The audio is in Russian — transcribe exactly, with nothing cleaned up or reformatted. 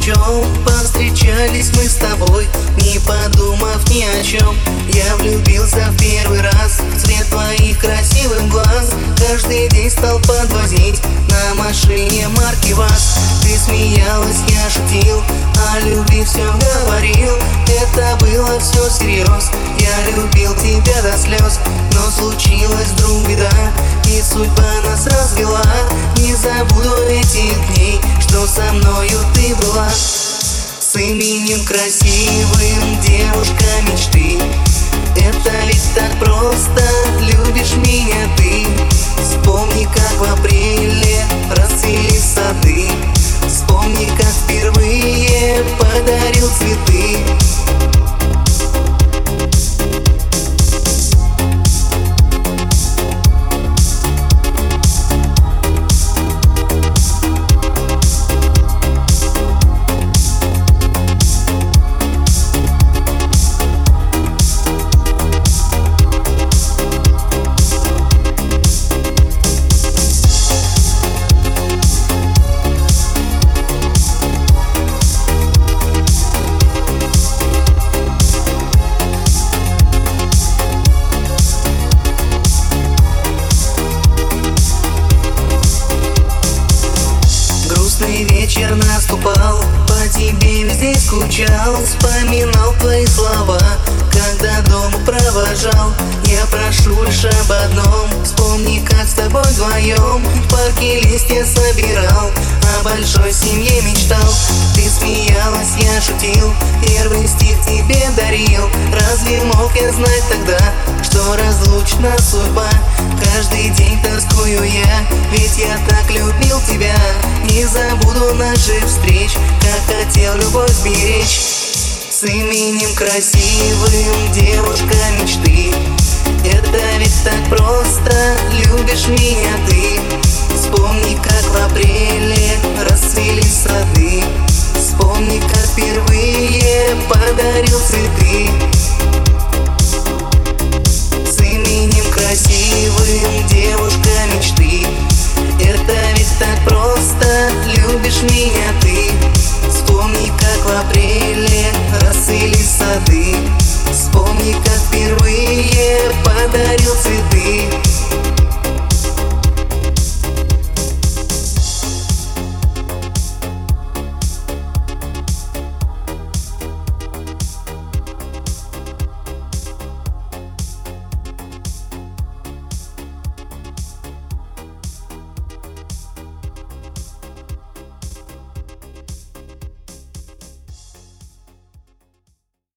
чем. Повстречались мы с тобой, не подумав ни о чем. Я влюбился в первый раз в цвет твоих красивых глаз. Каждый день стал подвозить на машине марки ВАЗ. Ты смеялась, я шутил, о любви все говорил. Это было все всерьез, я любил тебя до слез. Но случилась вдруг беда, и судьба нас развела. Не забуду этих дней, что со мною ты была. С именем красивым, девушка мечты. Это ведь так просто, любишь меня ты. Вспомни, как в апреле расцвели сады. Вспомни, как впервые подарил цветы. Вечер наступал, по тебе везде скучал. Вспоминал твои слова, когда дома провожал. Я прошу лишь об одном, вспомни, как с тобой вдвоем в парке листья собирал, о большой семье мечтал. Ты смеялась, я шутил, первый стих тебе дарил. Разве мог я знать тогда, что разлучна судьба? Каждый день тоскую я, ведь я так любил тебя. Не забуду наших встреч, как хотел любовь сберечь. С именем красивым, девушка